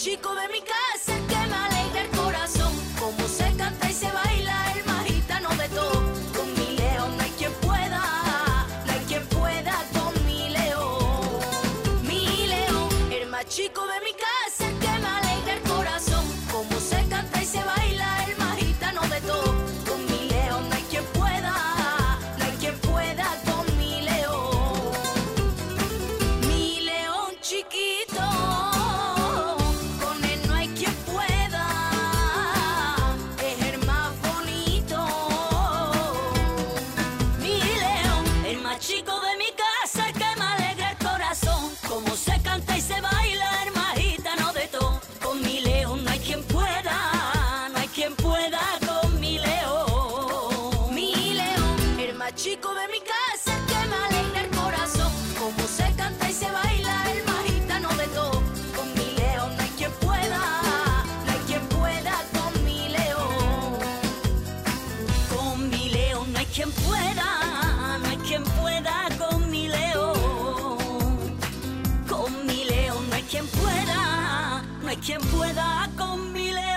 chico de mi casa, el que me alegra el corazón. Como se canta y se baila, el más gitano de todo. Con mi león no hay quien pueda, no hay quien pueda con mi león. Mi león, el más chico de mi casa, el que me alegra el corazón. Como se canta y se baila, el más gitano de todo. Con mi león no hay quien pueda, no hay quien pueda con mi león. Mi león chiquito, con él no hay quien pueda, es el más bonito. Mi león, el más chico de mi casa, el que me alegra el corazón. Como se canta y se baila, el más gitano de todo. Con mi león no hay quien pueda, no hay quien pueda con mi león. Mi león, el más chico de mi casa, el que me alegra el corazón. Como se canta y se baila, el más gitano de todo. Con mi león no hay quien pueda, no hay quien pueda con mi león. Con mi león no hay quien pueda, no hay quien pueda con mi león. Con mi león no hay quien pueda, no hay quien pueda con mi león.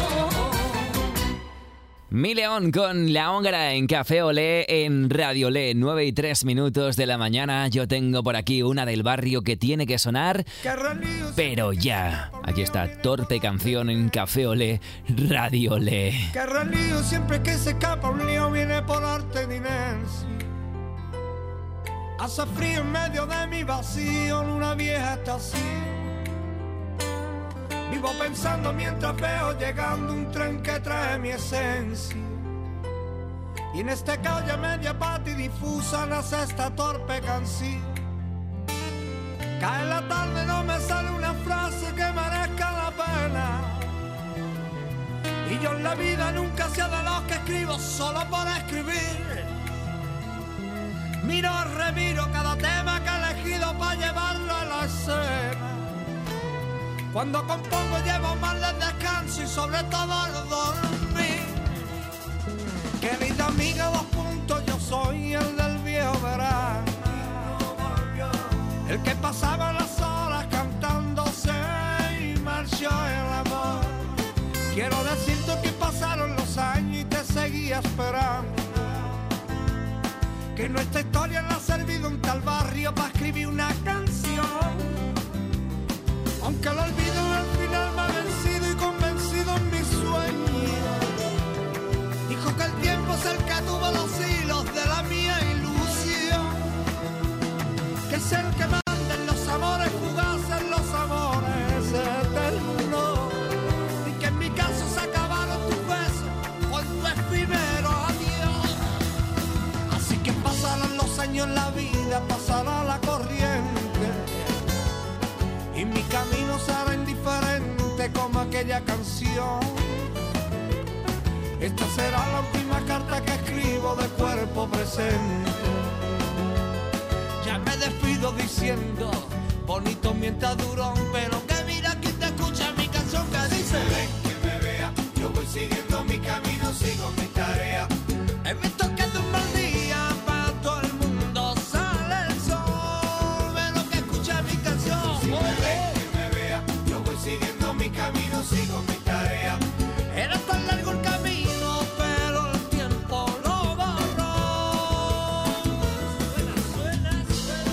Mi León con La Húngara en Café Olé en Radio Olé, 9:03 de la mañana. Yo tengo por aquí una del barrio que tiene que sonar, pero ya. Aquí está, Torpe Canción en Café Olé, Radio Olé. Que relío siempre que se escapa un lío viene por arte de inercia. Hace frío en medio de mi vacío en una vieja estación. Vivo pensando mientras veo llegando un tren que trae mi esencia. Y en este calle media pata y difusa nace esta torpe canción. Cae la tarde, no me sale una frase que merezca la pena. Y yo en la vida nunca sé de los que escribo solo por escribir. Miro, remiro cada tema que he elegido para llevarlo a la escena. Cuando compongo llevo más el descanso y sobre todo el dormir. Querida amiga, 2 puntos, yo soy el del viejo verano. El que pasaba las horas cantándose y marchó el amor. Quiero decirte que pasaron los años y te seguía esperando. Que nuestra historia le ha servido un tal barrio para escribir una canción. Aunque lo olvido al final me ha vencido y convencido en mi sueño. Dijo que el tiempo es el que tuvo los hilos de la mía ilusión. Que es el que manda en los amores fugaces, en los amores eternos. Y que en mi caso se acabaron tus besos con tu efímero adiós. Así que pasarán los años en la vida, pasará la corriente. Y mi camino será indiferente como aquella canción. Esta será la última carta que escribo de cuerpo presente. Ya me despido diciendo, bonito mientras duró, pero que mira aquí te escucha mi canción que dice: ven que me vea, yo voy siguiendo mi camino, sigo mi tarea. En mi toque de un mal día, para todo el mundo sale el sol, pero que escucha mi canción. Siguiendo mi camino, sigo mi tarea. Era tan largo el camino, pero el tiempo lo borró. Suena, suena,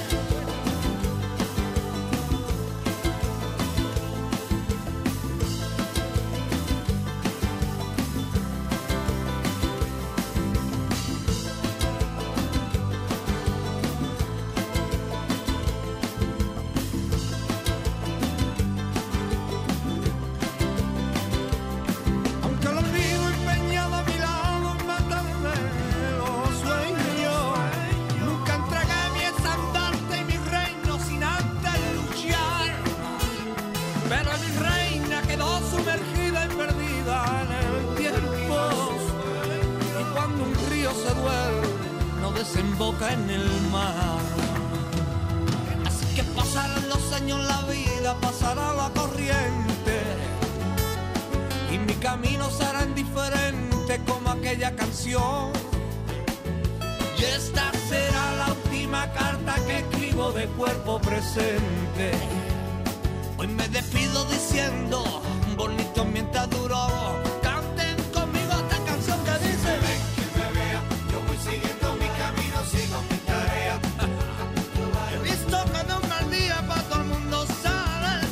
desemboca en el mar. Así que pasarán los años, la vida pasará la corriente. Y mi camino será indiferente como aquella canción. Y esta será la última carta que escribo de cuerpo presente. Hoy me despido diciendo, bonito mientras duró. Canten conmigo esta canción que dice: ven que me vea, yo voy siguiendo mi camino, sigo mi tarea. He visto que de un mal día para todo el mundo sale el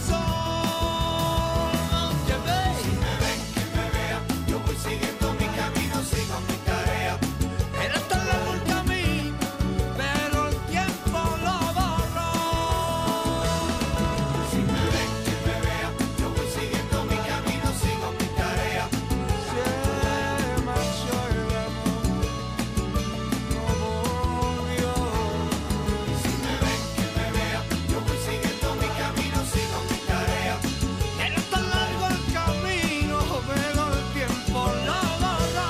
sol. Que ven, si me ven que me vea, yo voy siguiendo mi camino, sigo mi tarea. Era tan largo el camino, pero el tiempo lo borró. Si me ven que me vea, yo voy siguiendo mi camino, sigo mi tarea. Se marchó el amor, no volvió. Si me ven que me vea, yo voy siguiendo mi camino, sigo mi tarea. Era tan largo el camino, pero el tiempo lo borró.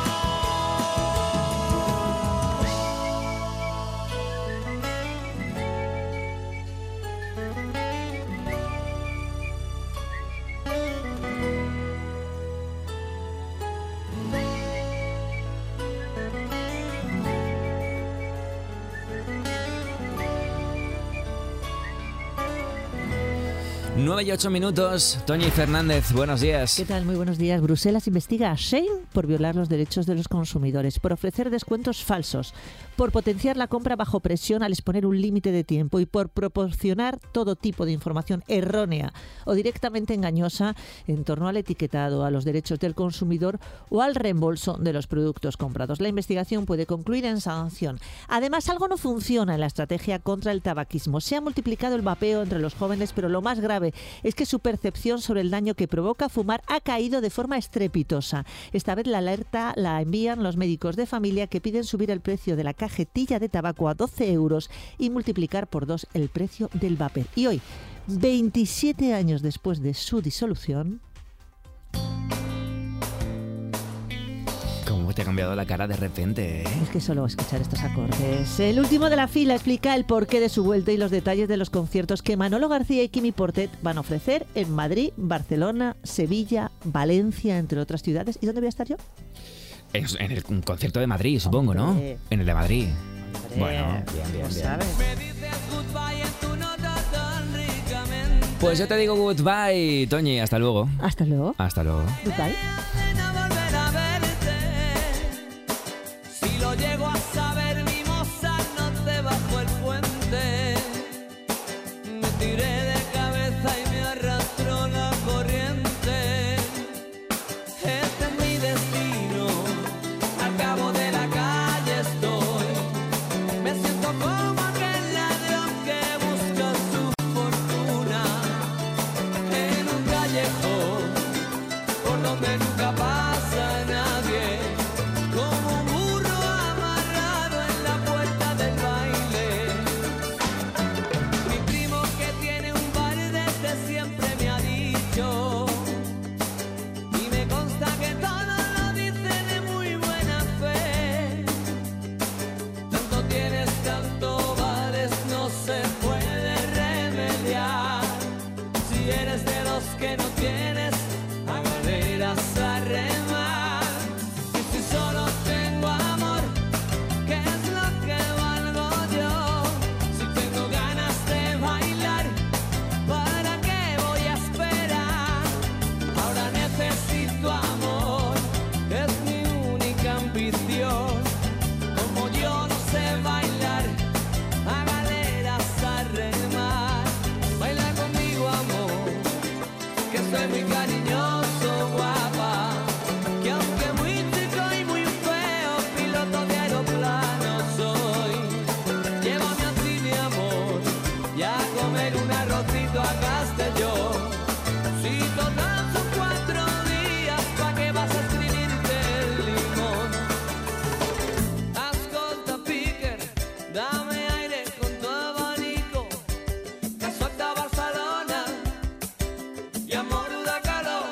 9 y 8 minutos. Toñi Fernández, buenos días. ¿Qué tal? Muy buenos días. Bruselas investiga a Shein por violar los derechos de los consumidores, por ofrecer descuentos falsos, por potenciar la compra bajo presión al exponer un límite de tiempo y por proporcionar todo tipo de información errónea o directamente engañosa en torno al etiquetado, a los derechos del consumidor o al reembolso de los productos comprados. La investigación puede concluir en sanción. Además, algo no funciona en la estrategia contra el tabaquismo. Se ha multiplicado el vapeo entre los jóvenes, pero lo más grave es que su percepción sobre el daño que provoca fumar ha caído de forma estrepitosa. Esta vez la alerta la envían los médicos de familia, que piden subir el precio de la cajetilla de tabaco a 12 euros y multiplicar por 2 el precio del vapor. Y hoy, 27 años después de su disolución... ¿Cómo te ha cambiado la cara de repente, eh? Es que solo escuchar estos acordes. El último de la fila explica el porqué de su vuelta y los detalles de los conciertos que Manolo García y Quimi Portet van a ofrecer en Madrid, Barcelona, Sevilla, Valencia, entre otras ciudades. ¿Y dónde voy a estar yo? En el concierto de Madrid, supongo, ¿no? En el de Madrid. Bueno, bien. ¿Sabes? Pues yo te digo goodbye, Toñi. Hasta luego. Hasta luego. Hasta luego. Goodbye. Si lo llego a saber, mi moza, no te bajo el puente. Me tiré de cabeza y me arrastró la corriente. Este es mi destino, al cabo de la calle estoy. Me siento como aquel ladrón que busca su fortuna en un callejón por donde nunca pasa nadie. Como un burro amarrado en la puerta del baile. Mi primo, que tiene un bar desde siempre, me ha dicho, y me consta que todos lo dicen de muy buena fe: tanto tienes, tanto vales, no se puede remediar. Si eres de los que no tienes, a galeras a remar. Y si solo tengo amor, ¿qué es lo que valgo yo? Si tengo ganas de bailar, ¿para qué voy a esperar? Ahora necesito amor, es mi única ambición. Como yo no sé bailar, a galeras a remar. Baila conmigo, amor, que soy muy cariñoso, guapa. Que aunque muy chico y muy feo, piloto de aeroplano soy. Llévame a ti, mi amor, y a comer un arrocito a Castellón. Si total son 4 días, ¿pa' qué vas a escribirte el limón? Ascolta, Piquer, dame aire con tu abanico, que suelta Barcelona y amor da calor.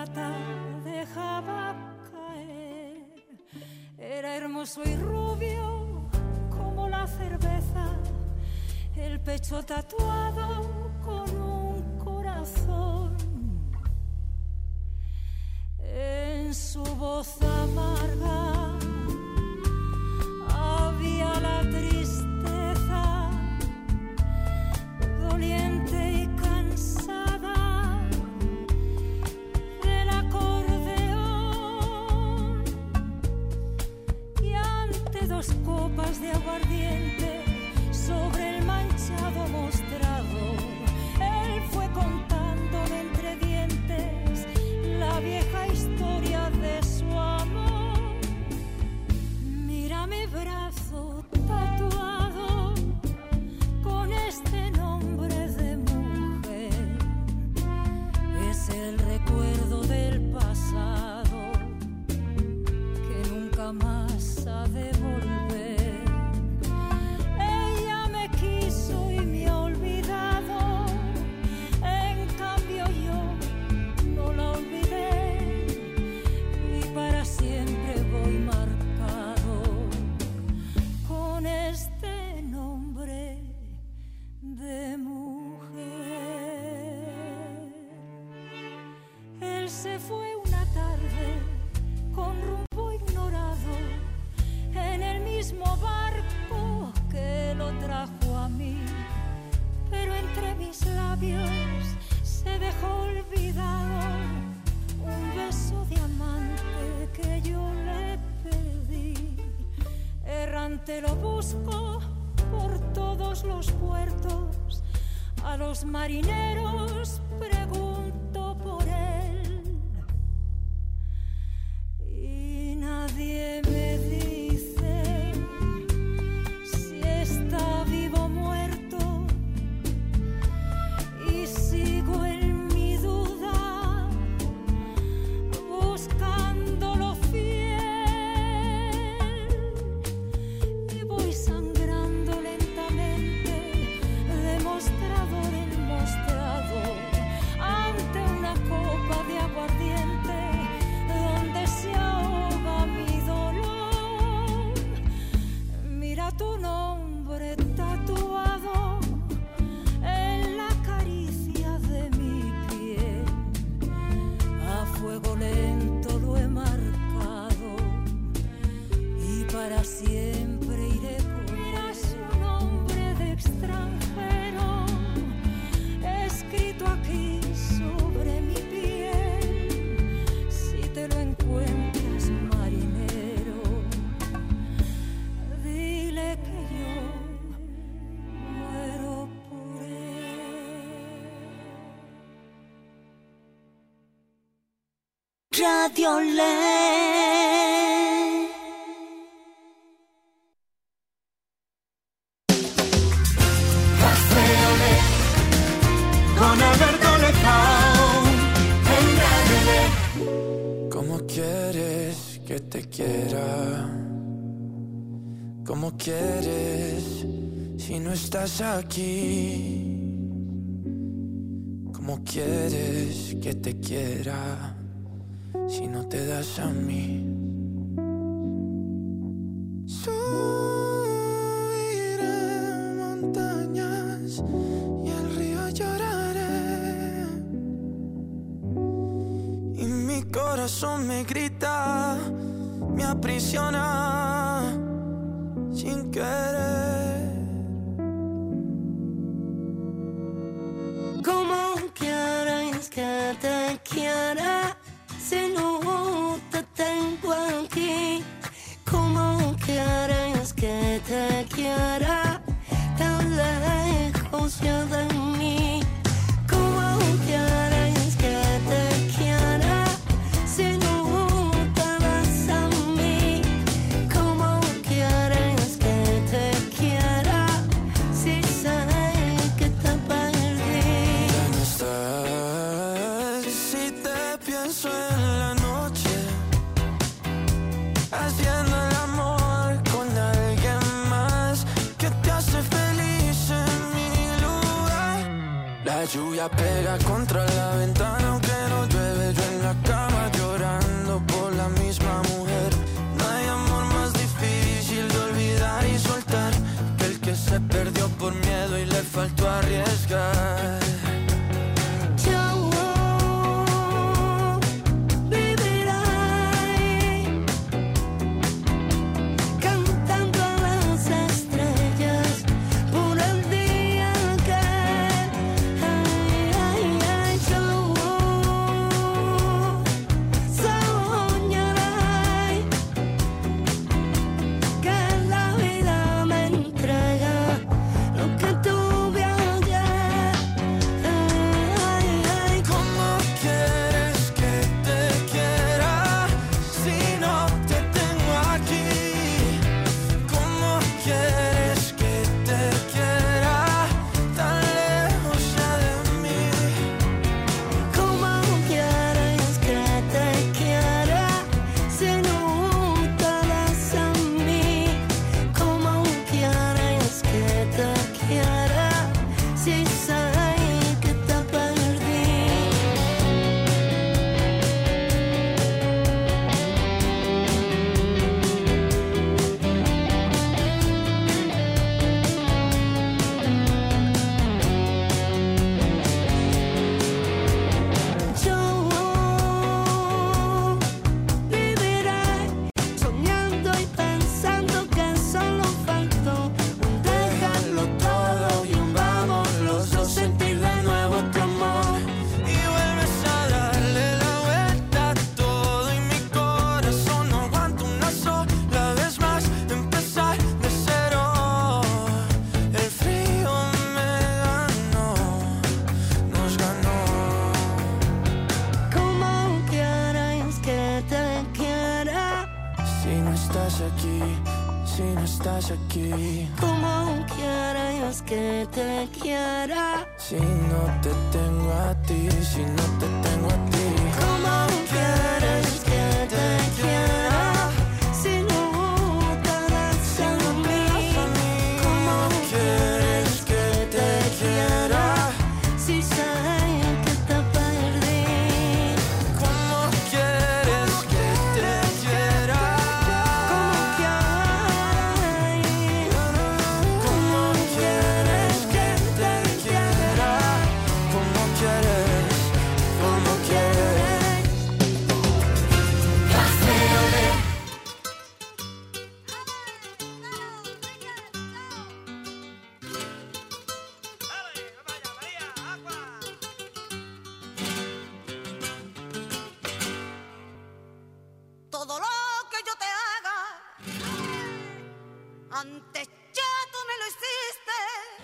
plata dejaba caer. Era hermoso y rubio como la cerveza, el pecho tatuado con un corazón. En su voz amarga había la tristeza, doliente y cansada del acordeón. Y ante 2 copas de aguardiente sobre el manchado mostrado, él fue contándole entre dientes la vieja historia de su amor. Mira mi brazo tatuado con este nombre de mujer. Es el recuerdo del pasado que nunca más ha de volver. Ella me quiso y me ha olvidado, en cambio yo no la olvidé, y para siempre voy marcado con este nombre de mujer. Él se fue una tarde con rumbo ignorado en el mismo barco que lo trajo a mí, pero entre mis labios se dejó olvidado un beso de amante que yo le pedí. Errante lo busco por todos los puertos, a los marineros pregunto por él, y nadie me dice si está vivo o muerto, y sigo en mi duda buscándolo fiel, y voy sangrando lentamente de mostrador en mostrador ante una copa de aguardiente donde se ahoga mi dolor. Mira tu nombre tatuado en la caricia de mi piel, a fuego lento lo he marcado y para siempre iré por él. Mira su nombre de extranjero escrito aquí sobre mi piel. Si te lo encuentras, marinero, dile que yo muero por él. Radio Le. Café Olé con Alberto Lezao en Radio Le. ¿Cómo quieres que te quiera? ¿Cómo quieres si no estás aquí? ¿Cómo quieres que te quiera si no te das a mí? Subiré montañas y el río lloraré, y mi corazón me grita, me aprisiona sin querer. ¿Cómo quieres que te quiera si no te tengo aquí? ¿Cómo quieres que te quiera tan lejos ya de mí? ¿Cómo quieres que te quiera si no te das a mí? ¿Cómo quieres que te quiera si sé que te perdí? Ya no estás, si te pienso en la noche, haciendo el amor con alguien más que te hace feliz en mi lugar. La lluvia pega contra la ventana aunque no llueve, yo en la casa no estás aquí, si no estás aquí. ¿Cómo quieres que te quiera? Si no te tengo a ti, si no te tengo a ti. ¿Cómo quieres que te quiera? Si no te das a mí. ¿Cómo quieres que te quiera? Si sé que te perdí. ¿Cómo quieres que te quiera? ¿Cómo quieres que te quiera? ¿Cómo quieres? ¿Cómo quieres? Café Olé. Todo lo que yo te haga, antes ya tú me lo hiciste.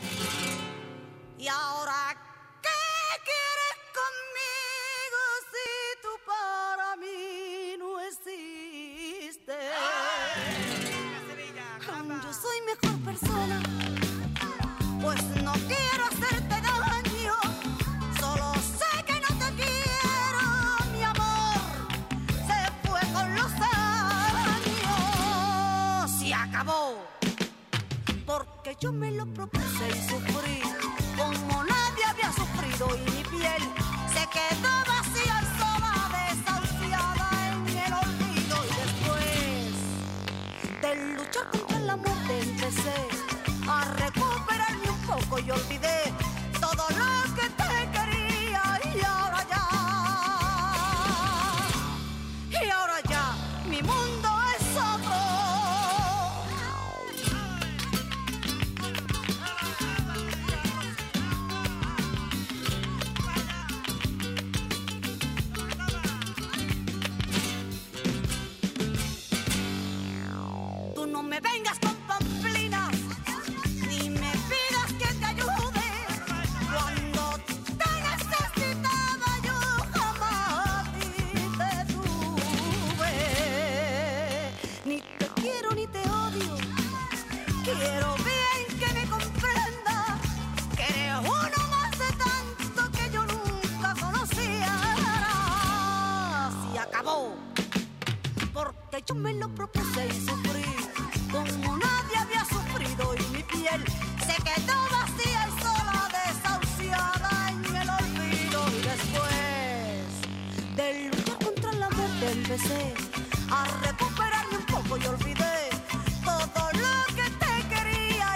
Y ahora, ¿qué quieres conmigo si tú para mí no existes? Yo soy mejor persona, pues no quiero hacerte daño. Solo sé que no te quiero, mi amor. Se fue con los años, se acabó. Porque yo me lo propuse y sufrí como nadie había sufrido, y mi piel se quedó vacía, sola, desahuciada en el olvido. Y después de luchar contra la muerte empecé a recuperarme un poco y olvidé todo lo que te quería. Y ahora ya, mi mundo es otro. Tú no me vengas con pamplinas, ni me pidas que te ayude. Cuando te necesitaba yo jamás a ti te tuve. Ni te quiero ni te odio, quiero bien que me comprenda que eres uno más de tanto que yo nunca conocía. Se acabó. Porque yo me lo propuse y sufrí como nadie había sufrido, y mi piel se quedó vacía y sola, desahuciada en el olvido. Y después de luchar contra la muerte empecé a recuperarme un poco y olvidé todo lo que te quería.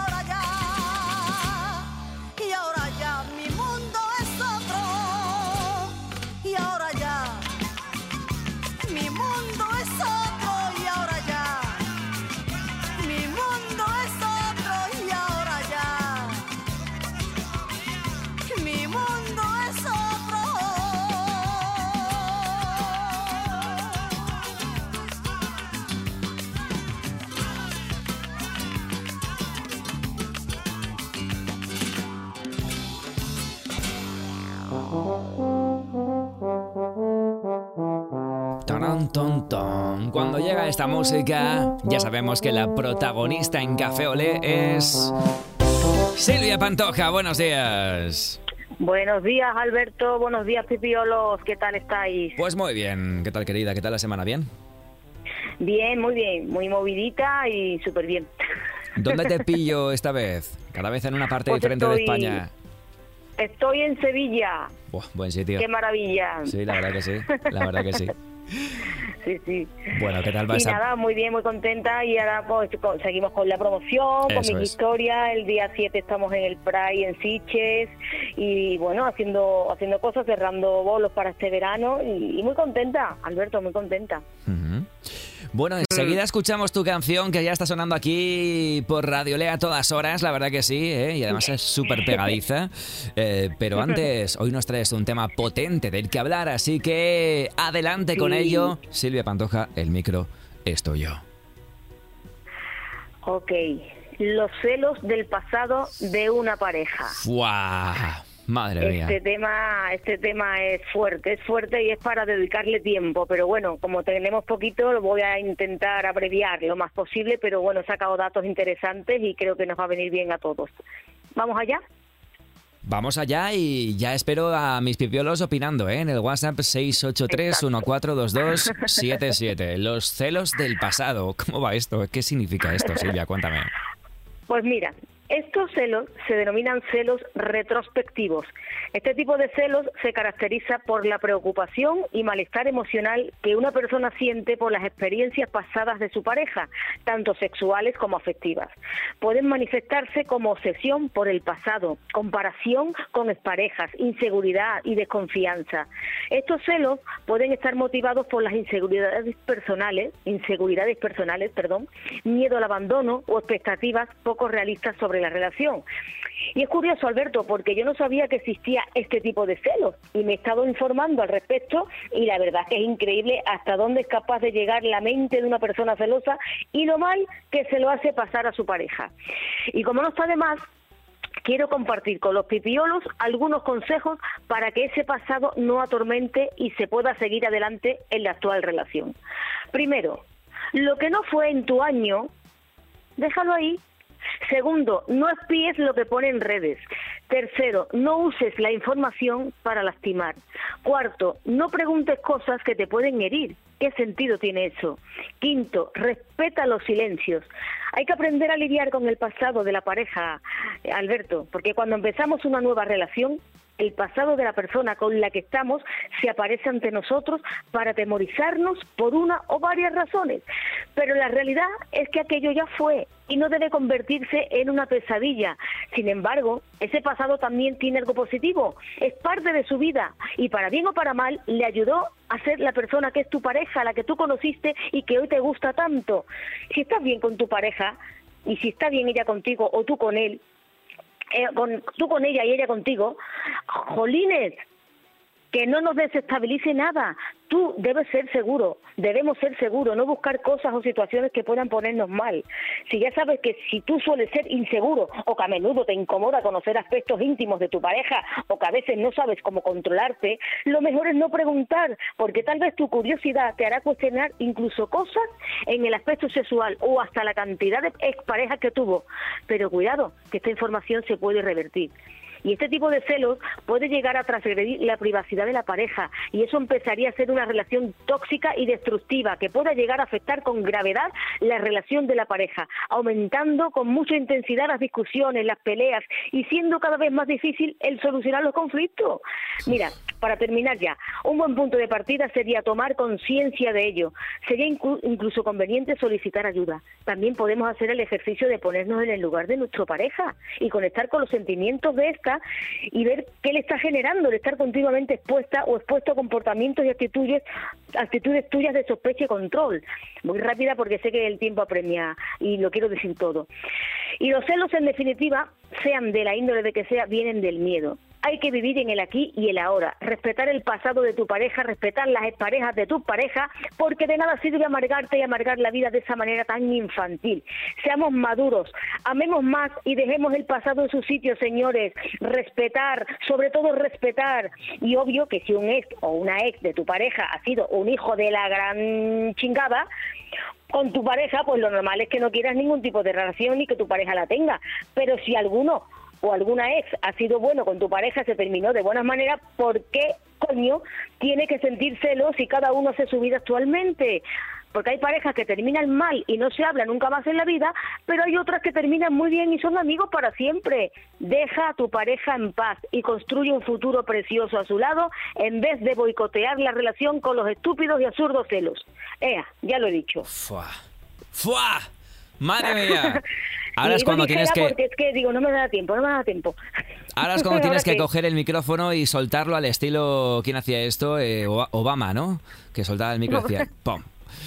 Y ahora ya mi mundo es otro. Y ahora ya mi mundo es otro. Y ahora ya mi mundo es otro. Y ahora ya mi mundo es otro. Tarán, ton, ton. Cuando llega esta música, ya sabemos que la protagonista en Café Olé es Silvia Pantoja. Buenos días. Buenos días, Alberto. Buenos días, Pipiolos. ¿Qué tal estáis? Pues muy bien. ¿Qué tal, querida? ¿Qué tal la semana? ¿Bien? Bien, muy bien. Muy movidita y súper bien. ¿Dónde te pillo esta vez? Cada vez en una parte Pues diferente de España. Estoy en Sevilla. Buah, buen sitio. ¡Qué maravilla! Sí, la verdad que sí. La verdad que sí. Sí, sí. Bueno, ¿qué tal vas Y a...? nada, muy bien, muy contenta. Y ahora pues seguimos con la promoción, con Eso mis es. historias. El día 7 estamos en el Pride en Sitges. Y bueno, haciendo cosas, cerrando bolos para este verano. Y muy contenta, Alberto, muy contenta. Ujú. Bueno, enseguida escuchamos tu canción que ya está sonando aquí por Radio Lea a todas horas, la verdad que sí, ¿eh? Y además es súper pegadiza. Pero antes, hoy nos traes un tema potente del que hablar, así que adelante con Sí. ello. Silvia Pantoja, el micro es tuyo. Ok, los celos del pasado de una pareja. ¡Fua! Madre mía. Este tema es fuerte y es para dedicarle tiempo, pero bueno, como tenemos poquito, lo voy a intentar abreviar lo más posible, pero bueno, he sacado datos interesantes y creo que nos va a venir bien a todos. ¿Vamos allá? Vamos allá y ya espero a mis pipiolos opinando, ¿eh? En el WhatsApp 683-1422-77. Los celos del pasado. ¿Cómo va esto? ¿Qué significa esto, Silvia? Cuéntame. Pues mira, estos celos se denominan celos retrospectivos. Este tipo de celos se caracteriza por la preocupación y malestar emocional que una persona siente por las experiencias pasadas de su pareja, tanto sexuales como afectivas. Pueden manifestarse como obsesión por el pasado, comparación con exparejas, inseguridad y desconfianza. Estos celos pueden estar motivados por las inseguridades personales, miedo al abandono o expectativas poco realistas sobre la relación. Y es curioso, Alberto, porque yo no sabía que existía este tipo de celos y me he estado informando al respecto y la verdad es que es increíble hasta dónde es capaz de llegar la mente de una persona celosa y lo mal que se lo hace pasar a su pareja. Y como no está de más, quiero compartir con los pipiolos algunos consejos para que ese pasado no atormente y se pueda seguir adelante en la actual relación. Primero, lo que no fue en tu año, déjalo ahí. Segundo, no espíes lo que pone en redes. Tercero, no uses la información para lastimar. Cuarto, no preguntes cosas que te pueden herir. ¿Qué sentido tiene eso? Quinto, respeta los silencios. Hay que aprender a lidiar con el pasado de la pareja, Alberto, porque cuando empezamos una nueva relación, el pasado de la persona con la que estamos se aparece ante nosotros para atemorizarnos por una o varias razones. Pero la realidad es que aquello ya fue y no debe convertirse en una pesadilla. Sin embargo, ese pasado también tiene algo positivo. Es parte de su vida y para bien o para mal le ayudó a ser la persona que es tu pareja, la que tú conociste y que hoy te gusta tanto. Si estás bien con tu pareja y si está bien ella contigo o tú con él, tú con ella y ella contigo, jolines, que no nos desestabilice nada. Tú debes ser seguro, debemos ser seguros, no buscar cosas o situaciones que puedan ponernos mal. Si ya sabes que si tú sueles ser inseguro o que a menudo te incomoda conocer aspectos íntimos de tu pareja o que a veces no sabes cómo controlarte, lo mejor es no preguntar, porque tal vez tu curiosidad te hará cuestionar incluso cosas en el aspecto sexual o hasta la cantidad de exparejas que tuvo. Pero cuidado, que esta información se puede revertir. Y este tipo de celos puede llegar a transgredir la privacidad de la pareja y eso empezaría a ser una relación tóxica y destructiva que pueda llegar a afectar con gravedad la relación de la pareja, aumentando con mucha intensidad las discusiones, las peleas y siendo cada vez más difícil el solucionar los conflictos. Mira, para terminar ya, un buen punto de partida sería tomar conciencia de ello. Sería incluso conveniente solicitar ayuda. También podemos hacer el ejercicio de ponernos en el lugar de nuestra pareja y conectar con los sentimientos de esta y ver qué le está generando el estar continuamente expuesta o expuesto a comportamientos y actitudes tuyas de sospecha y control. Muy rápida porque sé que el tiempo apremia y lo quiero decir todo. Y los celos, en definitiva, sean de la índole de que sea, vienen del miedo. Hay que vivir en el aquí y el ahora, respetar el pasado de tu pareja, respetar las exparejas de tu pareja, porque de nada sirve amargarte y amargar la vida de esa manera tan infantil. Seamos maduros, amemos más y dejemos el pasado en su sitio, señores. Respetar, sobre todo respetar. Y obvio que si un ex o una ex de tu pareja ha sido un hijo de la gran chingada, con tu pareja, pues lo normal es que no quieras ningún tipo de relación ni que tu pareja la tenga. Pero si alguno o alguna ex ha sido bueno con tu pareja, se terminó de buenas maneras, ¿por qué coño tiene que sentir celos si cada uno hace su vida actualmente? Porque hay parejas que terminan mal y no se habla nunca más en la vida, pero hay otras que terminan muy bien y son amigos para siempre. Deja a tu pareja en paz y construye un futuro precioso a su lado en vez de boicotear la relación con los estúpidos y absurdos celos. Ya lo he dicho. ¡Fua! ¡Fua! ¡Madre mía! Ahora es cuando tienes que... Porque es que digo, no me da tiempo. Ahora es cuando tienes que coger el micrófono y soltarlo al estilo... ¿Quién hacía esto? Obama, ¿no? Que soltaba el micro y decía... ¡Pum!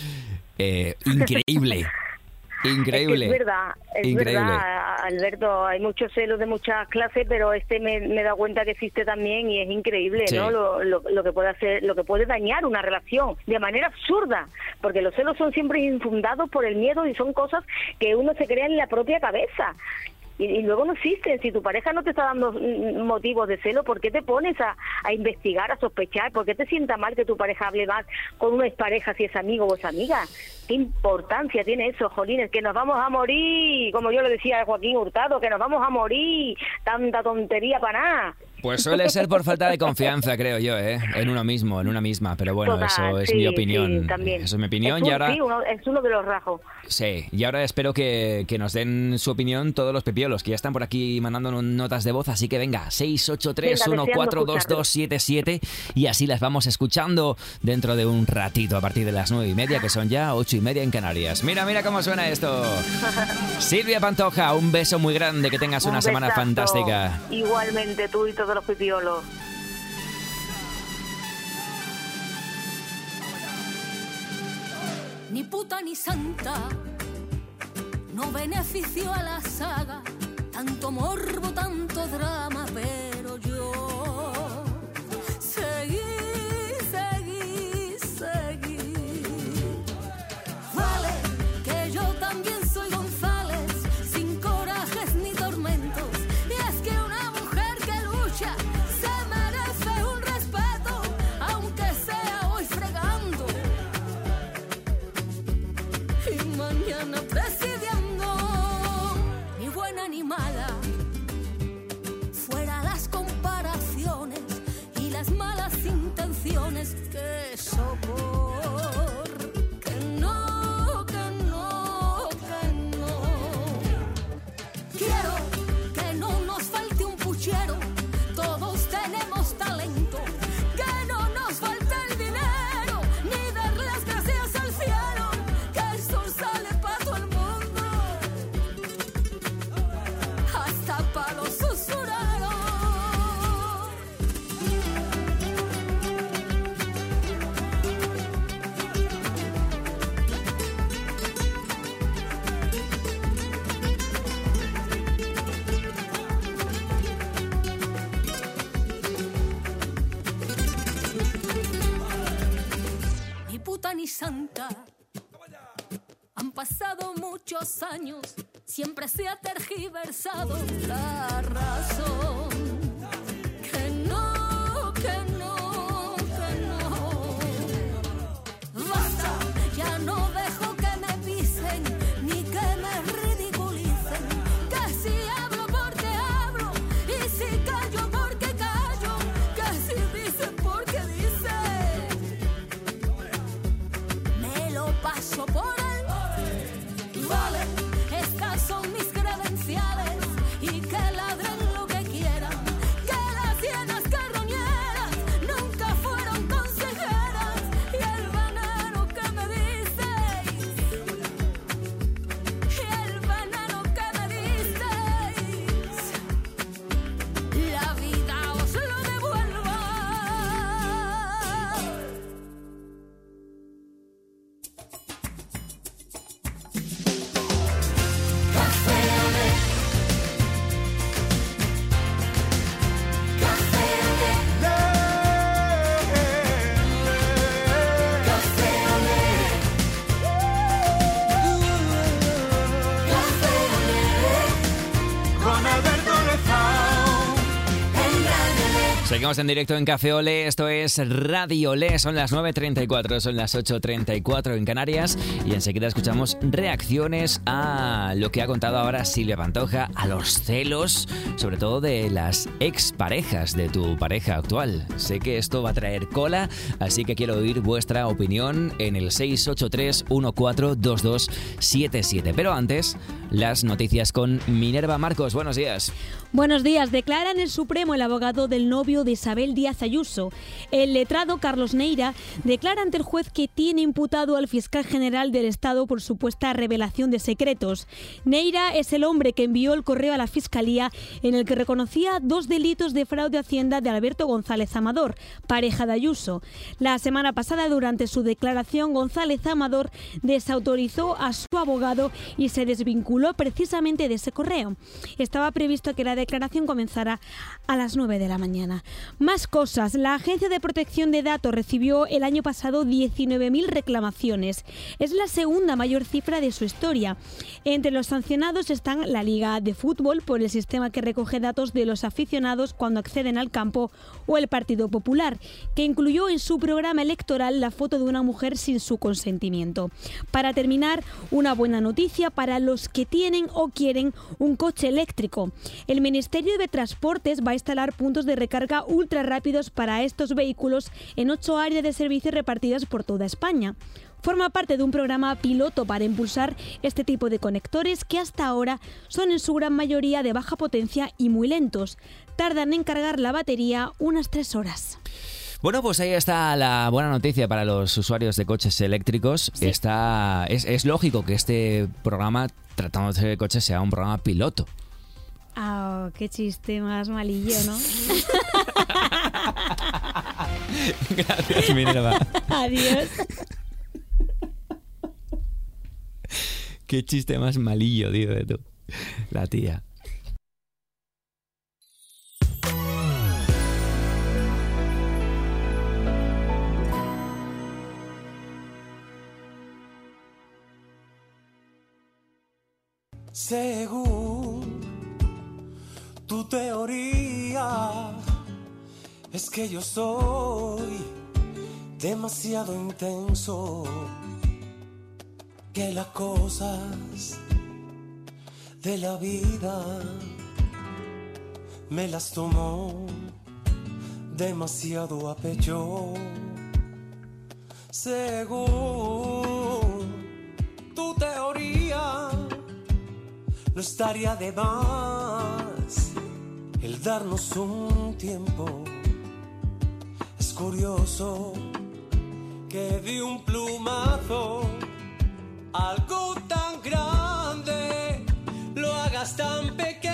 Increíble. Increíble. Es verdad, Alberto, hay muchos celos de muchas clases, pero me he dado cuenta que existe también y es increíble, sí, ¿no? Lo que puede hacer, lo que puede dañar una relación de manera absurda, porque los celos son siempre infundados por el miedo y son cosas que uno se crea en la propia cabeza. y luego no existen. Si tu pareja no te está dando motivos de celo, ¿por qué te pones a investigar, a sospechar? ¿Por qué te sienta mal que tu pareja hable más con una expareja si es amigo o es amiga? ¿Qué importancia tiene eso, jolines? Que nos vamos a morir, como yo le decía a Joaquín Hurtado, que nos vamos a morir, tanta tontería para nada. Pues suele ser por falta de confianza, creo yo, en uno mismo, en una misma. Pero bueno, Total, eso es sí, mi opinión. sí, también. Eso es mi opinión. Sí, ahora, es uno de los rasgos. sí, y ahora espero que nos den su opinión todos los pepiolos, que ya están por aquí mandándonos notas de voz. Así que venga, 683142277 y así las vamos escuchando dentro de un ratito, a partir de las 9:30, que son ya 8:30 en Canarias. Mira cómo suena esto. Silvia Pantoja, un beso muy grande, que tengas una semana besazo. fantástica. Igualmente tú y todos los pipiolos. Ni puta ni santa, no beneficio a la saga, tanto morbo, tanto drama, pero yo seguí. Vale, que yo también soy González, sin corajes ni tormentos, y es que una mujer que lucha se merece un respeto, aunque sea hoy fregando y mañana presidiendo. Ni buena ni mala, fuera las comparaciones y las malas intenciones, que sopor. Quiero que no nos falte un puchero, todos tenemos talento, que no nos falte el dinero, ni dar las gracias al cielo, que el sol sale para todo el mundo, hasta para los usureros. Ni puta ni santa, han pasado muchos años, siempre se ha tergiversado la razón. Que no, que no, que no. Basta, ya no dejo que me pisen, ni que me ridiculicen, que si hablo porque hablo, y si callo porque callo, que si dicen porque dicen. Me lo paso por él. Vale, estas son mis credenciales, y que ladren lo que quieran, que las hienas carroñeras nunca fueron consejeras, y el veneno que me disteis, y el veneno que me disteis, la vida os lo devuelva. Con Alberto Lezao. Seguimos en directo en Café Olé, esto es Radio Olé, son las 9:34, son las 8:34 en Canarias y enseguida escuchamos reacciones a lo que ha contado ahora Silvia Pantoja, a los celos, sobre todo de las exparejas de tu pareja actual. Sé que esto va a traer cola, así que quiero oír vuestra opinión en el 683-142277. Pero antes, las noticias con Minerva Marcos. Buenos días. Buenos días. Declara en el Supremo el abogado del novio de Isabel Díaz Ayuso. El letrado Carlos Neira declara ante el juez que tiene imputado al fiscal general del Estado por supuesta revelación de secretos. Neira es el hombre que envió el correo a la Fiscalía en el que reconocía 2 delitos de fraude a Hacienda de Alberto González Amador, pareja de Ayuso. La semana pasada, durante su declaración, González Amador desautorizó a su abogado y se desvinculó precisamente de ese correo. Estaba previsto que la declaración comenzara a las 9 de la mañana. Más cosas. La Agencia de Protección de Datos recibió el año pasado 19.000 reclamaciones. Es la segunda mayor cifra de su historia. Entre los sancionados están la Liga de Fútbol por el sistema que recoge datos de los aficionados cuando acceden al campo, o el Partido Popular, que incluyó en su programa electoral la foto de una mujer sin su consentimiento. Para terminar, una buena noticia para los que tienen o quieren un coche eléctrico. El Ministerio de Transportes va a instalar puntos de recarga ultra rápidos para estos vehículos en 8 áreas de servicio repartidas por toda España. Forma parte de un programa piloto para impulsar este tipo de conectores que hasta ahora son en su gran mayoría de baja potencia y muy lentos. Tardan en cargar la batería unas 3 horas. Bueno, pues ahí está la buena noticia para los usuarios de coches eléctricos. Sí. Es lógico que este programa, tratándose de coches, sea un programa piloto. Ah, qué chiste más malillo, ¿no? Gracias, Minerva. Adiós. Qué chiste más malillo, dice tú. La tía. Según tu teoría, es que yo soy demasiado intenso, que las cosas de la vida me las tomo demasiado a pecho. Según tu teoría, no estaría de más el darnos un tiempo. Es curioso que de un plumazo algo tan grande lo hagas tan pequeño.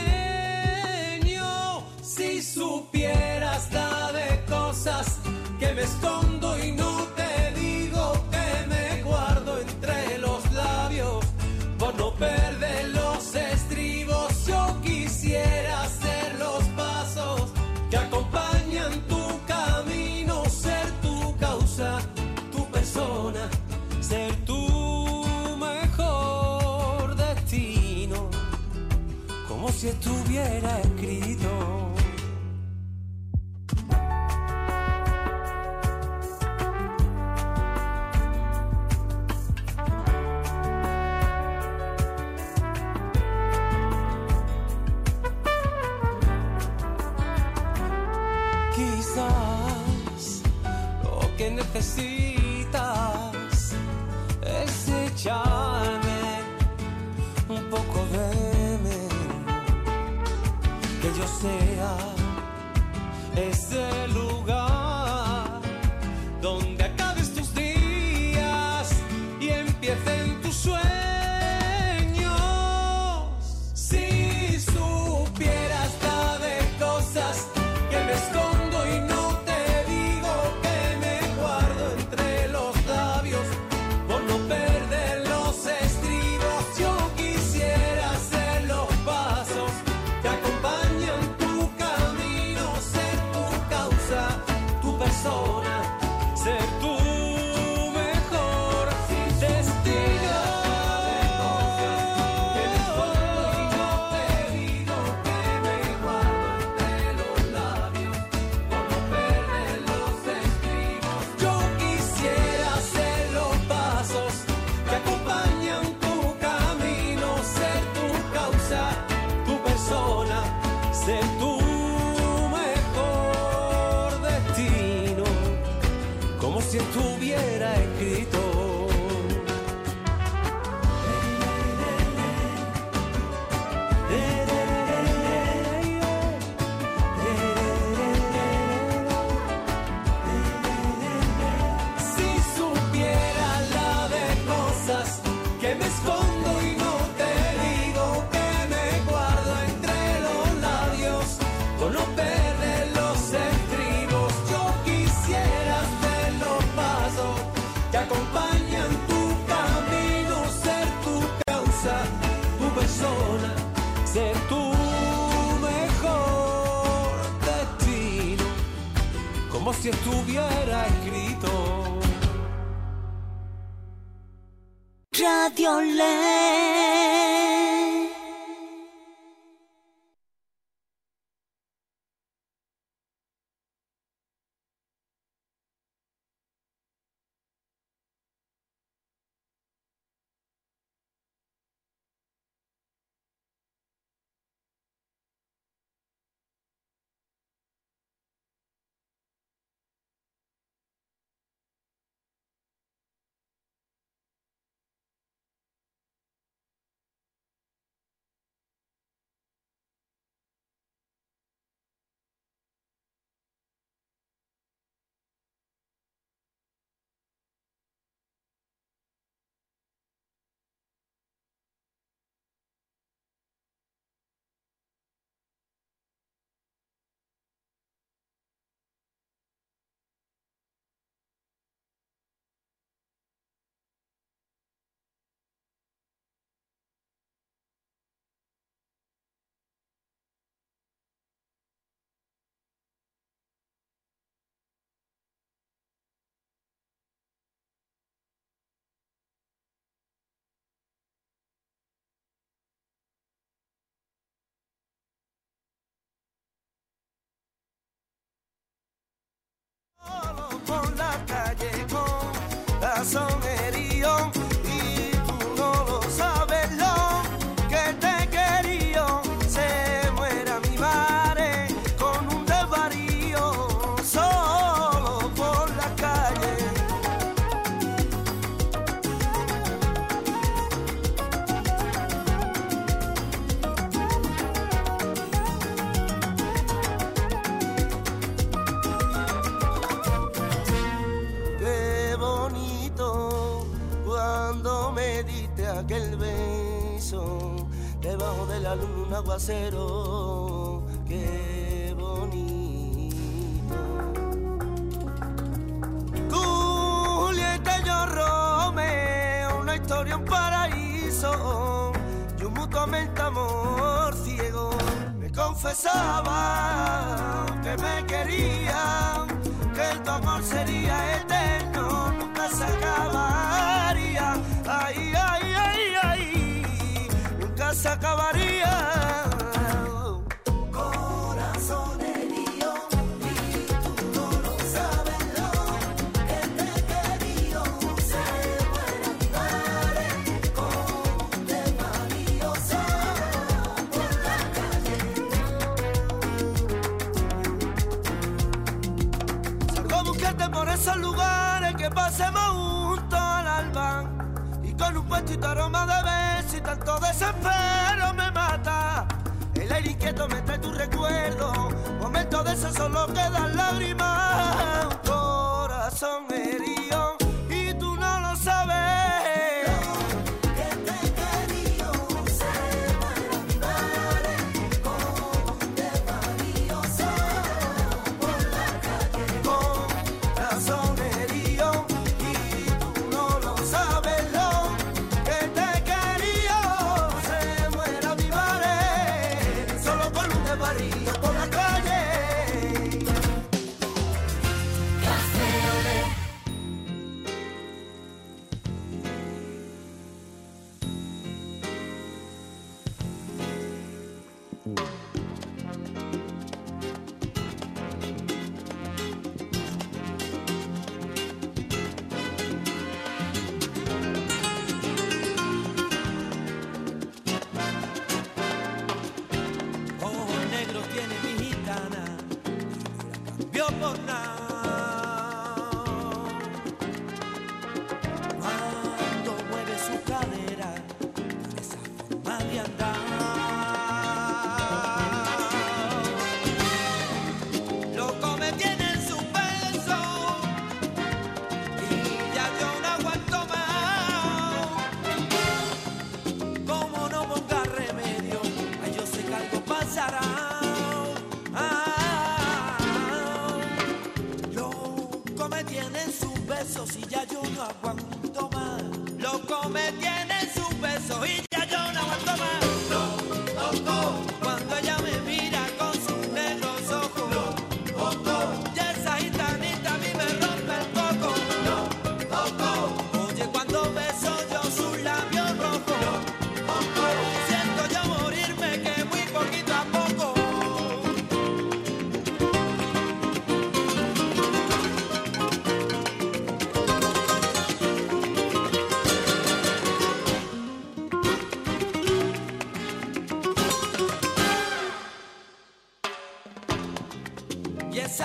Si supieras la de cosas que me escondo y no te digo, que me guardo entre los labios por no perder los estribos. Yo quisiera hacer los pasos que acompañan tu camino, ser tu causa, tu persona, ser tu mejor destino, como si estuviera escrito. Quizás lo que necesitas es echarme un poco de mí, que yo sea ese lugar donde acabes tus días y empiecen tus sueños. Si supieras la de cosas que me escondo y no te digo, que me guardo entre los labios por no perder los estribos. Yo quisiera hacer los pasos que acompañan tu camino, ser tu causa, tu persona, ser tu mejor destino. Que me escondo y no te digo, que me guardo entre los labios por no perder los estribos. Yo quisiera hacer los pasos que acompañan tu camino, ser tu causa, tu persona, ser tu mejor destino, como si estuviera escrito. Si supiera la de cosas que me escondo y no te digo, que me guardo entre los labios por no perder los estribos. Yo quisiera hacer los pasos que acompañan tu camino, ser tu causa, tu persona, ser tu mejor destino, si estuviera escrito. Radio Le. Por la calle con razonerío y tú no lo sabes lo que te quería. Se muera mi madre con un desvarío solo por la calle. Qué bonito cuando me diste aquel beso debajo de la luna un aguacero. Qué bonito. Julieta y yo Romeo, una historia, un paraíso y un mutuamente amor ciego. Me confesaba que me quería, que tu amor sería eterno, nunca se acabaría. Ay, ay, ay, ay, nunca se acabaría. Corazón herido, y tú no lo sabes lo que te quería. Se muera mi madre con un desvarío por la calle. Salgo a buscarte por esos lugares que pasemos juntos al alba y con un puestito aroma de beso y tanto desespero me mata. El aire inquieto me trae tu recuerdo, momentos de esos solo quedan lágrimas. Un corazón herido y tú no lo sabes. Que te quería, se muera mi madre con un desvarío por la calle. Corazón herido y tú no lo sabes lo que te quería. Se muera mi madre solo por un desvarío por la calle. Café Olé. Ojos negros tiene mi gitana, cambió por nada. Cuando mueve su cadera, con esa forma de andar. Loco me tiene en su peso y ya yo no aguanto más. Como no ponga remedio, ay, yo sé que algo pasará. Loco me tiene en sus besos y ya yo no aguanto más. Loco me tiene en sus besos y ya yo no aguanto más. Loco, cuando ella me mira con sus negros ojos, y esa gitanita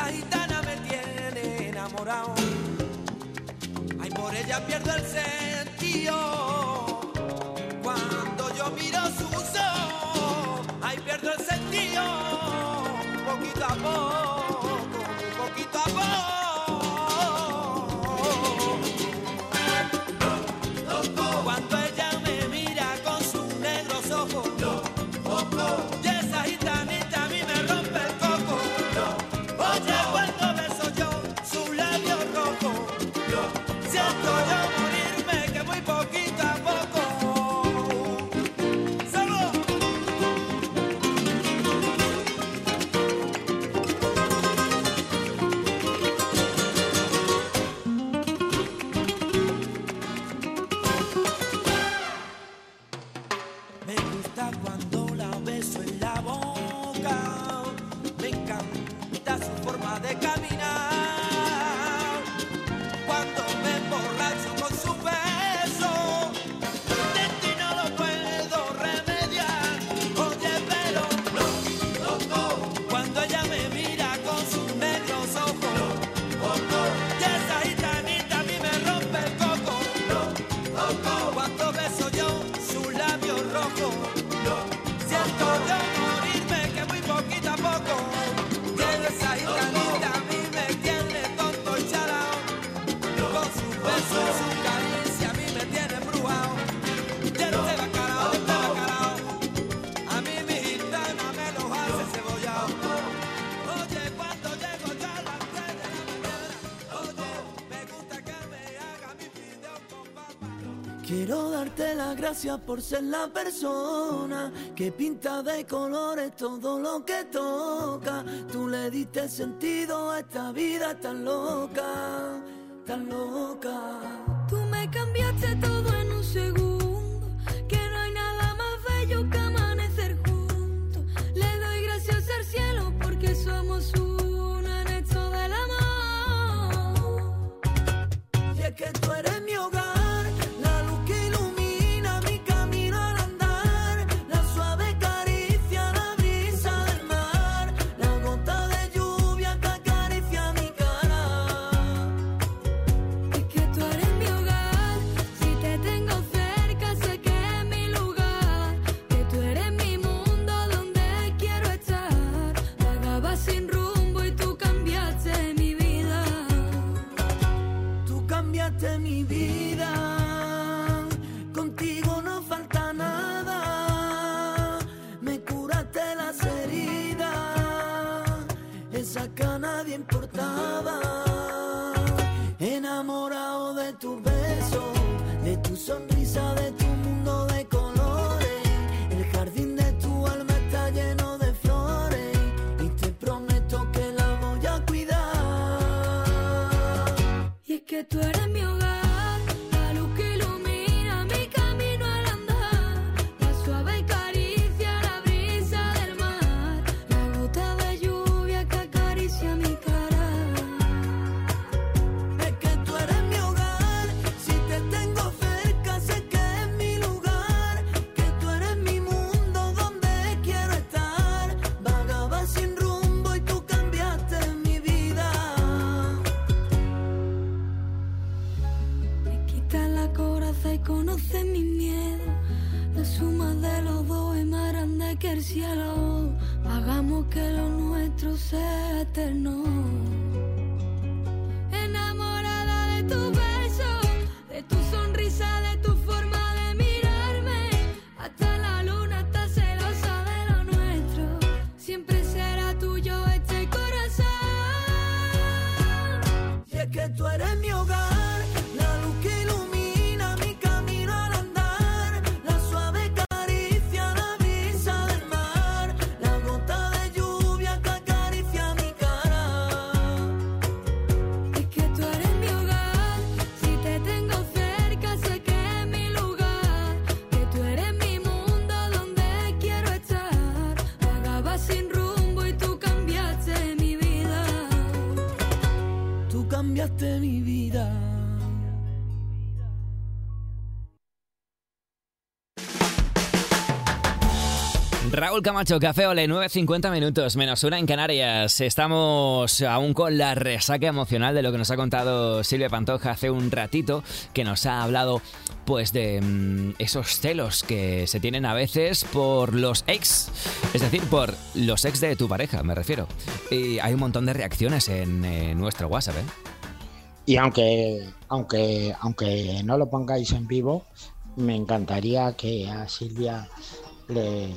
gitana me tiene enamorado. Ay, por ella pierdo el sentido. Cuando yo miro sus ojos, ay, pierdo el sentido. Poquito a poco, poquito a poco. Cuando ella me mira con sus negros ojos, y esa gitanita a mí me rompe el coco. Oye, cuando beso yo sus labios rojos, siento yo morirme que muy poquito a poco. ¡Salud! Me gusta cuando la beso en la boca, me encanta su forma de caminar. Cuando me emborracho con su beso, de ti no lo puedo remediar. Oye, pero no, cuando ella me mira con sus negros ojos, y esa gitanita a mí me rompe el coco. Cuando beso yo sus labios rojos, siento yo morirme que muy poquito a poco. Y esa gitanita a mí me tiene tonto y chalao. Con sus besos y su caricia a mí me tiene embrujado. Y este bacalao, a mí mi gitana me los hace cebollao. Oye, cuando llego ya a las 3 de la mañana, oye, me gusta que me haga mi video con papá. Quiero darte las gracias por ser la persona que pinta de colores todo lo que toca. Tú le diste sentido a esta vida tan loca, tan loca. Tú me cambiaste todo en un segundo, que no hay nada más bello que amanecer juntos. Le doy gracias al cielo porque somos uno en esto del amor. Y es que tú eres mi hogar, la luz que ilumina mi camino al andar, la suave caricia, la brisa del mar, la gota de lluvia que acaricia mi cara. Es que tú eres mi hogar, si te tengo cerca sé que es mi lugar, que tú eres mi mundo donde quiero estar. Vagaba sin rumbo y tú cambiaste mi vida. Tú cambiaste mi vida, contigo no falta nada, me curaste las heridas, esa que a nadie importaba. Enamorado de tus besos, de tu sonrisa, de tu mundo de colores, el jardín de tu alma está lleno de flores y te prometo que la voy a cuidar. Y es que tú eres mi hogar, la luz que ilumina mi camino al andar, la suave caricia, la brisa del mar, la gota de lluvia que acaricia mi cara. Es que tú eres mi hogar, si te tengo cerca sé que es mi lugar, que tú eres mi mundo donde quiero estar. Vagaba sin rumbo y tú cambiaste mi vida. Me quitas la coraza y conoces mi miedo, la suma de los dos es más grande que el cielo. Hagamos que lo nuestro sea eterno. Enamorada de tu beso, de tu sonrisa, de tu forma de mirarme, hasta la luna está celosa de lo nuestro. Siempre será tuyo este corazón. Y es que tú eres mi hogar, la luz que ilumina mi camino al andar, la suave caricia, la brisa del mar, la gota de lluvia que acaricia mi cara. Raúl Camacho, Café Ole, 9:50 minutos, menos una en Canarias. Estamos aún con la resaca emocional de lo que nos ha contado Silvia Pantoja hace un ratito, que nos ha hablado pues de esos celos que se tienen a veces por los ex, es decir, por los ex de tu pareja, me refiero. Y hay un montón de reacciones en nuestro WhatsApp, ¿eh? Y aunque no lo pongáis en vivo, me encantaría que a Silvia que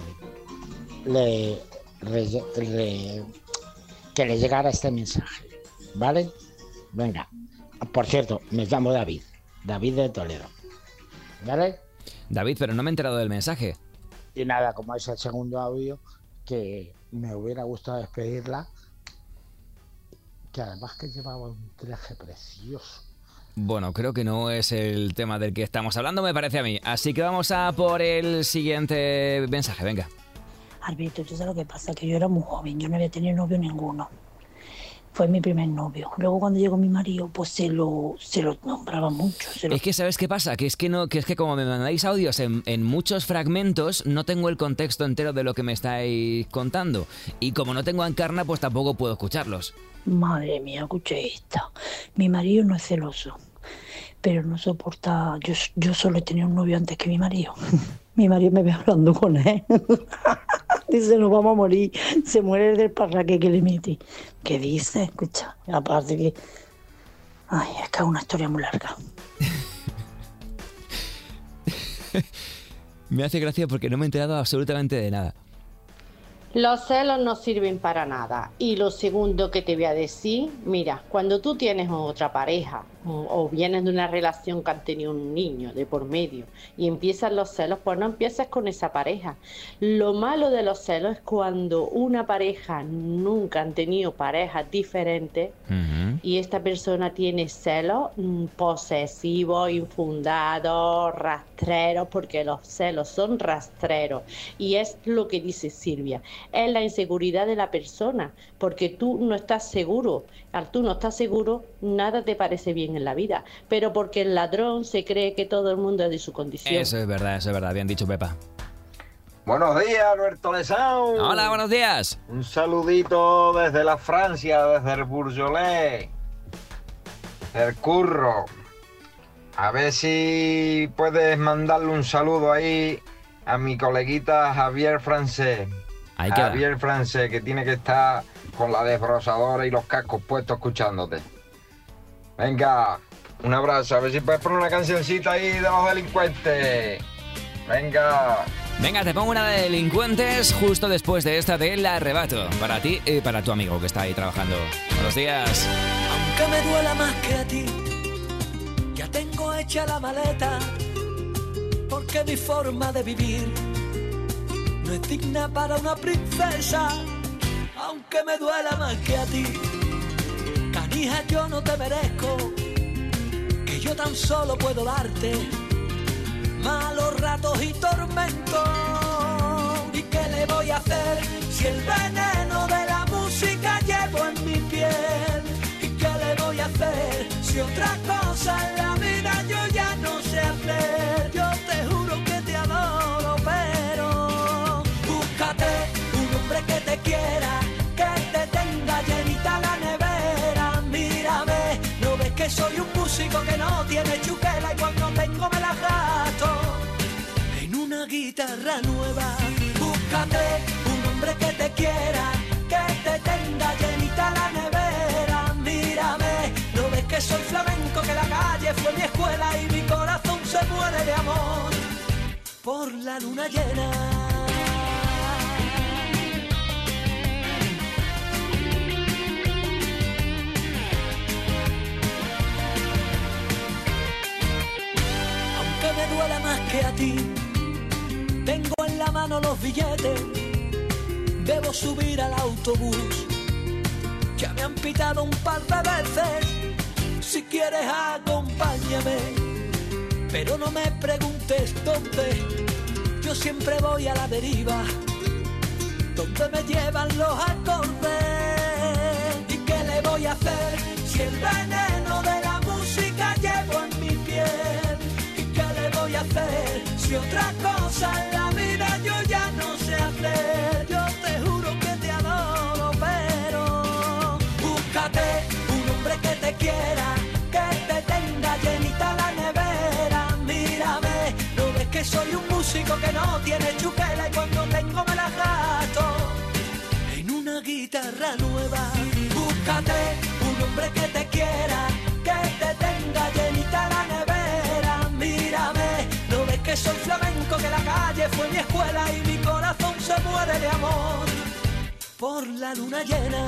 le llegara este mensaje, ¿vale? Venga, por cierto, me llamo David de Toledo, ¿vale? David, pero no me he enterado del mensaje. Y nada, como es el segundo audio, que me hubiera gustado despedirla, que además que llevaba un traje precioso. Bueno, creo que no es el tema del que estamos hablando, me parece a mí. Así que vamos a por el siguiente mensaje, venga. Alberto, ¿tú sabes lo que pasa? Que yo era muy joven, yo no había tenido novio ninguno. Fue mi primer novio. Luego cuando llegó mi marido, pues se lo nombraba mucho. Es que ¿sabes qué pasa? Que es que como me mandáis audios en muchos fragmentos, no tengo el contexto entero de lo que me estáis contando. Y como no tengo Encarna, pues tampoco puedo escucharlos. Madre mía, escuché esta. Mi marido no es celoso, pero no soporta... Yo solo he tenido un novio antes que mi marido. Mi marido me ve hablando con él. Dice, nos vamos a morir. Se muere del parraque que le mete. ¿Qué dice? Escucha, aparte que... Ay, es que es una historia muy larga. Me hace gracia porque no me he enterado absolutamente de nada. Los celos no sirven para nada. Y lo segundo que te voy a decir, mira, cuando tú tienes otra pareja o vienes de una relación que han tenido un niño de por medio y empiezan los celos, pues no empieces con esa pareja. Lo malo de los celos es cuando una pareja nunca han tenido parejas diferentes y esta persona tiene celos posesivos, infundados, rastreros, porque los celos son rastreros. Y es lo que dice Silvia, es la inseguridad de la persona, porque tú no estás seguro. Al tú no estás seguro, nada te parece bien en la vida, pero porque el ladrón se cree que todo el mundo es de su condición. Eso es verdad, bien dicho, Pepa. Buenos días, Alberto Lesão. Hola, buenos días. Un saludito desde la Francia, desde el Bourgeois, el curro. A ver si puedes mandarle un saludo ahí a mi coleguita Javier Francés. Javier Francés, que tiene que estar con la desbrozadora y los cascos puestos escuchándote. Venga, un abrazo. A ver si puedes poner una cancioncita ahí de los delincuentes. Venga. Venga, te pongo una de delincuentes justo después de esta del arrebato. Para ti y para tu amigo que está ahí trabajando. Buenos días. Aunque me duela más que a ti, ya tengo hecha la maleta, porque mi forma de vivir no es digna para una princesa. Aunque me duela más que a ti, canija, yo no te merezco, que yo tan solo puedo darte malos ratos y tormentos. ¿Y qué le voy a hacer si el veneno de la música llevo en mi piel? ¿Y qué le voy a hacer si otra cosa en la vida yo ya no sé hacer? Yo te juro que te adoro, pero búscate un hombre que te quiera, que te tenga llenita la nevera. Mírame, ¿no ves que soy un músico que no tiene chuquela y cuando tengo me la gasto en una guitarra nueva? Búscate un hombre que te quiera, que te tenga llenita la nevera. Mírame, ¿no ves que soy flamenco, que la calle fue mi escuela y mi corazón se muere de amor por la luna llena? Me duele más que a ti, tengo en la mano los billetes, debo subir al autobús, ya me han pitado un par de veces, si quieres acompáñame, pero no me preguntes dónde, yo siempre voy a la deriva, donde me llevan los acordes. ¿Y qué le voy a hacer si el veneno de la música llevo en mi piel? ¿Qué le voy a hacer si Si otra cosa en la vida yo ya no sé hacer, yo te juro que te adoro, pero búscate un hombre que te quiera, que te tenga llenita la nevera. Mírame, no ves que soy un músico que no tiene chuquela y cuando tengo me la gasto en una guitarra nueva. Búscate un hombre que te quiera, que te tenga llenita la nevera. Mírame, no ves que soy flamenco, que la calle fue mi escuela y mi corazón se muere de amor por la luna llena.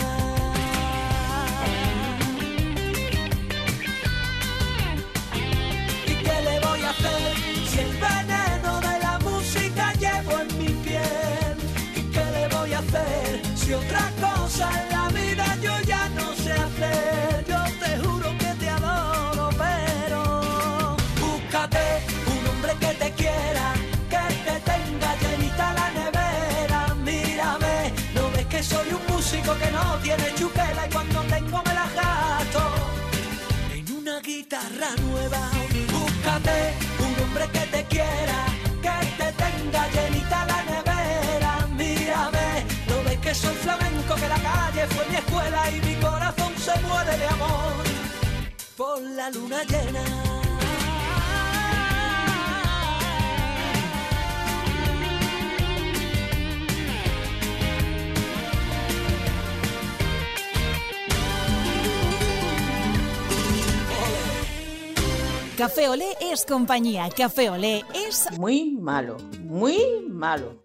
¿Y qué le voy a hacer si el veneno de la música llevo en mi piel? ¿Y qué le voy a hacer si otra cosa en la vida yo ya no sé hacer? Yo te juro que te adoro, pero búscate un hombre que te quiera, que te tenga llenita la nevera. Mírame, no ves que soy un músico que no tiene chuquela y cuando tengo me la gasto en una guitarra nueva. Búscate un hombre que te quiera, que te tenga llenita la nevera. Mírame, no ves que soy flamenco, que la calle fue mi escuela y mi corazón se muere de amor por la luna llena. Café Olé es compañía. Café Olé es muy malo, muy malo.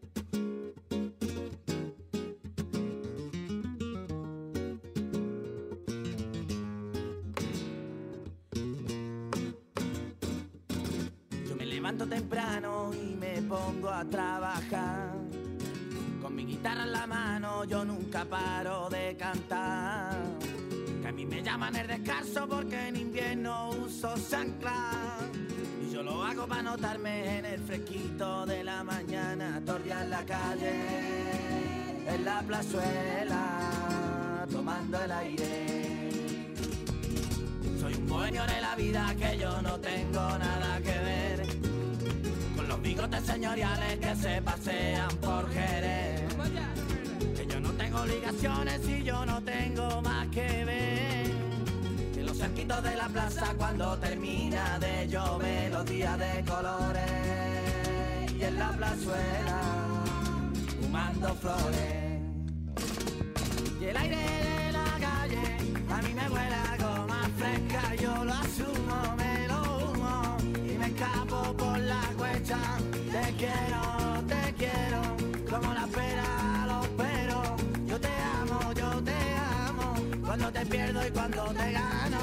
Yo me levanto temprano y me pongo a trabajar. Con mi guitarra en la mano yo nunca paro de cantar. Que a mí me llaman el descalzo porque en invierno uso chancla. Y yo lo hago para notarme en el fresquito de la mañana. Torrear la calle, en la plazuela, tomando el aire. Soy un bohemio de la vida que yo no tengo nada que ver con los bigotes señoriales que se pasean por Jerez. Que yo no tengo obligaciones y yo no tengo más que ver que los cerquitos de la plaza cuando termina de llover, los días de colores y en la plazuela fumando flores. Y el aire de la calle a mí me huele a goma fresca, yo lo asumo, me lo humo y me escapo por la cuecha. Te quiero, como la pera los peros. Yo te amo, cuando te pierdo y cuando te gano.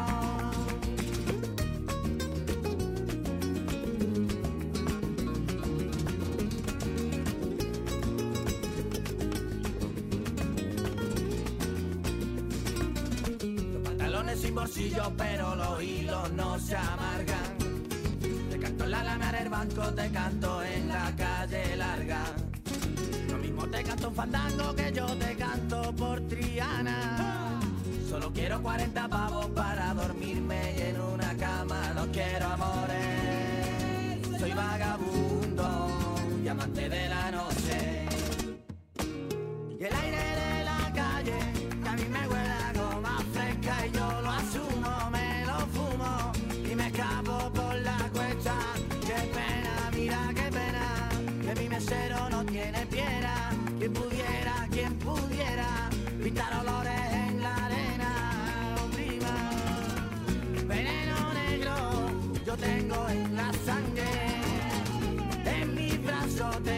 Los pantalones sin bolsillo, pero los hilos no se amargan. Te canto en la alameda del banco, te canto en la calle larga. Lo mismo te canto un fandango que yo te canto por Triana. Solo quiero 40 pavos para dormirme y en una cama. No quiero amores, soy vagabundo y amante de la noche. Y el aire de la calle a mí me huele a goma fresca y yo lo asumo, me lo fumo y me escapo por la cuesta. Qué pena, mira qué pena, que mi mesero no tiene piedra. Quien pudiera pintar olores en la arena, oh prima. Veneno negro yo tengo en la sangre, en mis brazos te